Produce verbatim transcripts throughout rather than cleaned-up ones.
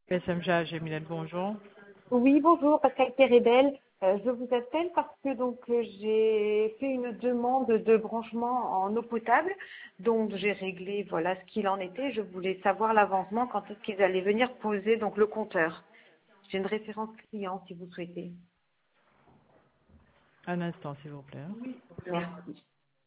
S M G, Géminette, bonjour. Oui, bonjour, Pascal Pérébel. Euh, je vous appelle parce que donc euh, j'ai fait une demande de branchement en eau potable, donc j'ai réglé voilà ce qu'il en était. Je voulais savoir l'avancement quand est-ce qu'ils allaient venir poser donc le compteur. J'ai une référence client si vous souhaitez. Un instant, s'il vous plaît. Merci.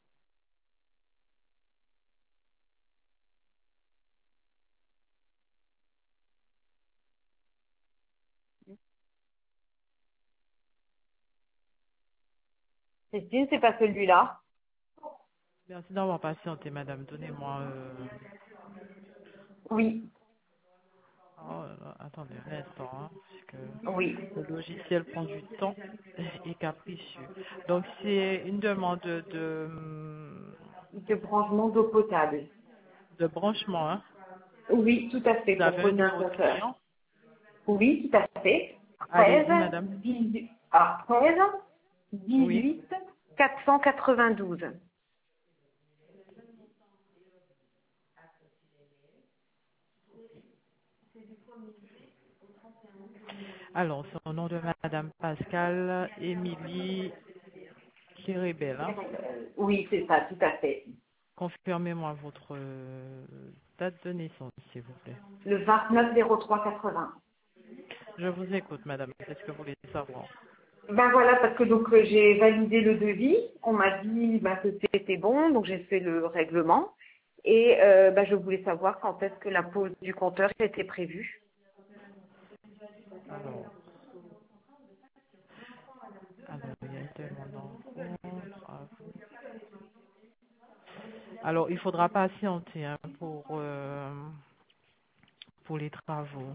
Christine, c'est pas celui-là. Merci d'avoir patienté, madame. Donnez-moi... euh, Oui, oh, là, attendez un instant, hein, parce oui, que le logiciel prend du temps et capricieux. Donc, c'est une demande de, de branchement d'eau potable. de branchement. Hein. Oui, tout à fait, Vous pour avez un poser un numéro de compteur. client? Oui, tout à fait. treize, Allez-y, madame. dix-huit, ah, treize, Oui. dix-huit, quatre cent quatre-vingt-douze. Alors, c'est au nom de madame Pascal Émilie Kérébel. Hein. Euh, oui, c'est ça, tout à fait. Confirmez-moi votre euh, date de naissance, s'il vous plaît. Le vingt-neuf zéro trois quatre-vingts. Je vous écoute, madame. Qu'est-ce que vous voulez savoir? Ben voilà, parce que donc euh, j'ai validé le devis. On m'a dit ben, que c'était bon, donc j'ai fait le règlement. Et euh, ben, je voulais savoir quand est-ce que la pose du compteur était prévue. Alors, alors, il y a tellement d'enfants. Bravo. Alors, il faudra patienter hein, pour, euh, pour les travaux,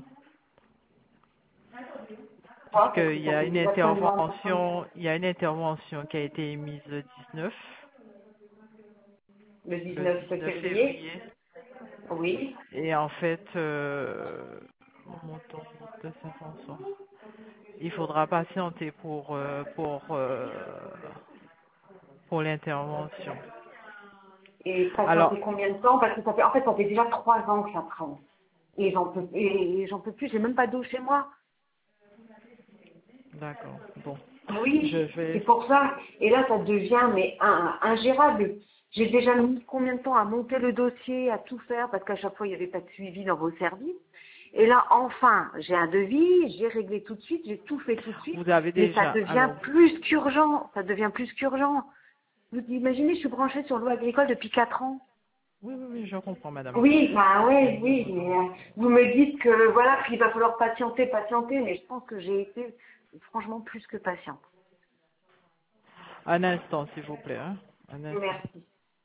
Pourquoi? Parce que puisqu'il y ça a fait une déjà tellement longtemps. intervention, il y a une intervention qui a été émise le dix-neuf, Le le dix-neuf dix-neuf février. février, Oui. et en fait, euh, montant de cinq cents. Il faudra patienter pour, euh, pour, euh, pour l'intervention. Et Alors, patienter combien de temps? Parce que ça fait, en fait, ça fait déjà trois ans que ça traîne. Et j'en peux, et j'en peux plus, j'ai même pas d'eau chez moi. d'accord, bon, je Oui, c'est vais, pour ça. Et là, ça devient mais un- ingérable. J'ai déjà mis combien de temps à monter le dossier, à tout faire, parce qu'à chaque fois, il n'y avait pas de suivi dans vos services. Et là, enfin, j'ai un devis, j'ai réglé tout de suite, j'ai tout fait tout de suite, vous avez mais ça déjà, devient alors, plus qu'urgent. Ça devient plus qu'urgent. Vous imaginez, je suis branchée sur l'eau agricole depuis quatre ans. oui, oui, oui, je comprends, madame. Oui, bah oui, Euh, oui. Mais, euh, vous me dites que voilà, puis il va falloir patienter, patienter, mais je pense que j'ai été franchement plus que patiente. Un instant, s'il vous plaît, hein, un instant. Merci.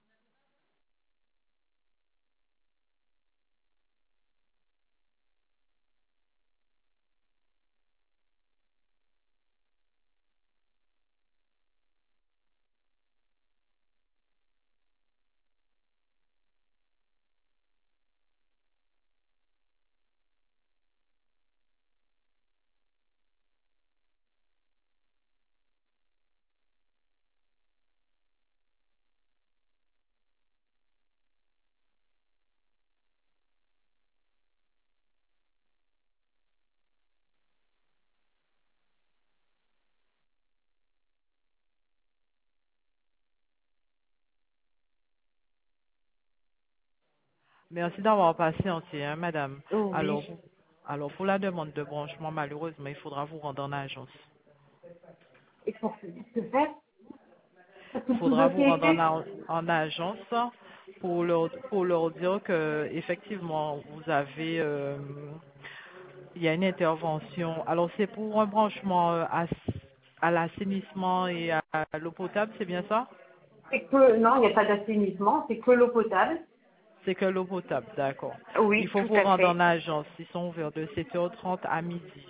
Merci d'avoir patienté, hein, madame. Oh Alors, oui. alors, pour la demande de branchement, malheureusement, il faudra vous rendre en agence. Et pour ce que faire, parce que Il tout faudra vous dossier est rendre en, fait. a- en agence pour leur, pour leur dire que, effectivement, vous avez, euh, il y a une intervention. Alors, c'est pour un branchement euh, à, à l'assainissement et à l'eau potable, c'est bien ça? C'est que, non, il n'y a pas d'assainissement, c'est que l'eau potable. C'est que l'eau potable, d'accord. Il Oui, faut tout vous à rendre en fait. agence. Ils sont ouverts de sept heures trente à midi.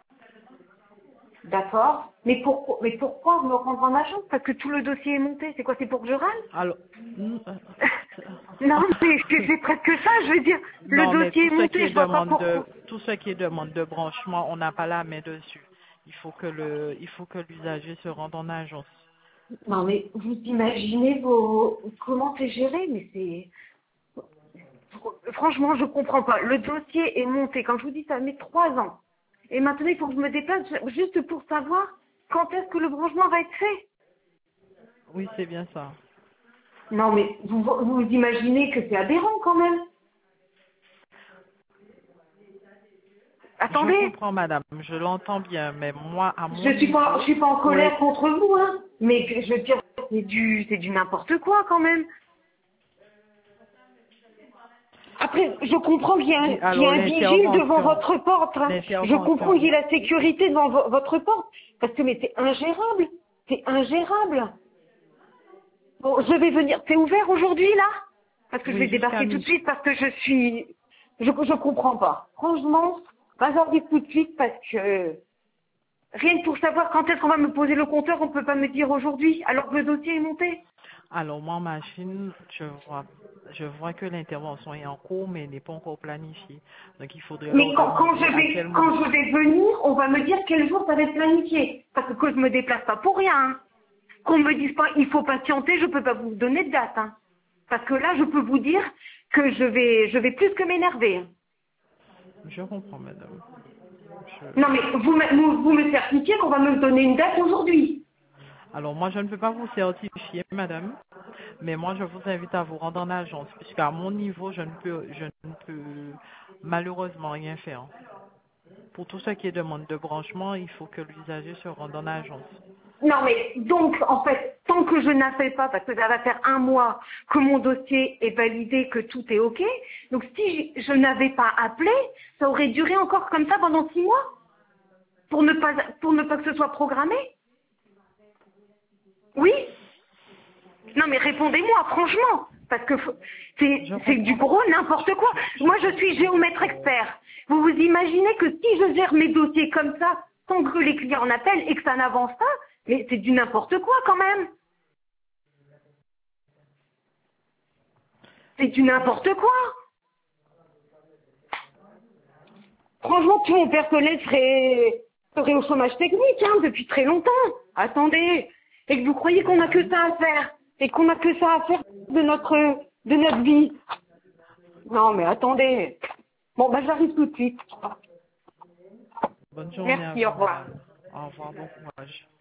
D'accord. Mais pourquoi, mais pourquoi me rendre en agence? Parce que tout le dossier est monté. C'est quoi, c'est pour que je râle? Alors, mm, Non, mais c'est c'est presque ça, je veux dire. Le non, mais dossier tout est ce qui monté, est je vois pas demande de, pourquoi. tout ce qui est demande de branchement, on n'a pas la main dessus. Il faut que le, il faut que l'usager se rende en agence. Non, mais vous imaginez vos, comment c'est géré, mais c'est, je- franchement, je comprends pas. Le dossier est monté. Comme je vous dis, ça met trois ans. Et maintenant, il faut que je me déplace juste pour savoir quand est-ce que le branchement va être fait. Oui, c'est bien ça. Non, mais vous, vous imaginez que c'est aberrant quand même. Je Attendez, comprends, madame, je l'entends bien, mais moi, à mon je suis pas, je niveau, suis pas en pour colère les... contre vous, hein. Mais je veux dire, c'est du, c'est du n'importe quoi quand même. Après, je comprends qu'il y a un, Oui, qu'il y a alors un vigile devant l'intervention, votre porte, hein. Je comprends qu'il y l'intervention, ait la sécurité devant vo- votre porte. Parce que, mais c'est ingérable. C'est ingérable. Bon, je vais venir. C'est ouvert aujourd'hui, là? Parce que je oui, vais jusqu'à débarquer tout de midi. suite parce que je suis, je, je comprends pas. Franchement, bah, j'en dis tout de suite parce que, rien que pour savoir quand est-ce qu'on va me poser le compteur, on peut pas me dire aujourd'hui, alors que le dossier est monté. Alors, moi, machine, je vois, je vois que l'intervention est en cours, mais n'est pas encore planifiée. Donc, il faudrait Mais leur quand, quand demander je à vais quel moment. quand je vais venir, on va me dire quel jour ça va être planifié. Parce que je me déplace pas pour rien. Hein. Qu'on me dise pas il faut patienter, je peux pas vous donner de date. Hein. Parce que là, je peux vous dire que je vais je vais plus que m'énerver. Hein. Je comprends, madame. Je... Non mais vous me, vous, vous me certifiez qu'on va me donner une date aujourd'hui. Alors, moi, je ne peux pas vous certifier, madame, mais moi, je vous invite à vous rendre en agence, puisqu'à mon niveau, je ne peux, je ne peux malheureusement rien faire. Pour tout ce qui est demande de branchement, il faut que l'usager se rende en agence. Non mais donc en fait, tant que je n'appelle pas, parce que ça va faire un mois que mon dossier est validé, que tout est ok, donc si je, je n'avais pas appelé, ça aurait duré encore comme ça pendant six mois pour ne pas pour ne pas que ce soit programmé. Oui? Non mais répondez-moi franchement, parce que f- c'est Je c'est du comprends. gros n'importe quoi. Moi je suis géomètre expert. Vous vous imaginez que si je gère mes dossiers comme ça, sans que les clients en appellent et que ça n'avance pas, mais c'est du n'importe quoi quand même. C'est du n'importe quoi. Franchement, tout mon personnel serait, serait au chômage technique hein, depuis très longtemps. Attendez. Et que vous croyez qu'on n'a que ça à faire. Et qu'on n'a que ça à faire de notre, de notre vie. Non, mais attendez. Bon, bah j'arrive tout de suite. Bonne journée à Merci, au vous, revoir. madame. Au revoir, bon courage.